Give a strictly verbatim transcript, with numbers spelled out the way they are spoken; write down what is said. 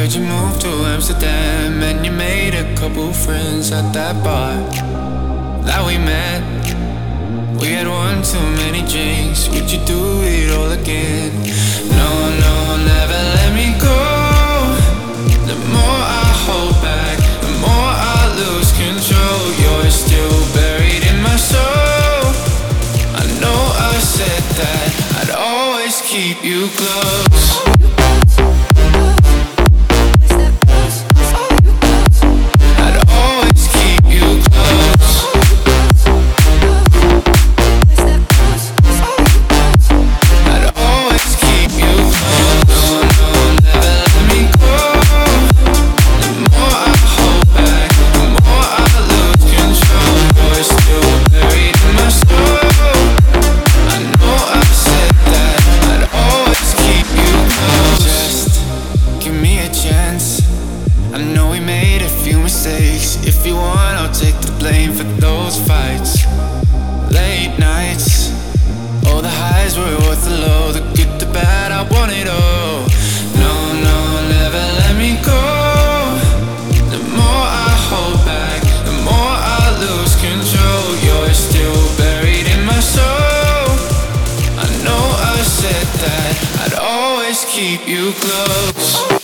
heard you moved to Amsterdam, and you made a couple friends at that bar that we met. We had one too many drinks. Would you do it all again? No, no, never let me go. The more I hold back, the more I lose control. You're still buried in my soul. I know I said that I'd always keep you close. If you want, I'll take the blame for those fights. Late nights, all the highs were worth the low. The good, the bad, I want it all. No, no, never let me go. The more I hold back, the more I lose control. You're still buried in my soul. I know I said that I'd always keep you close.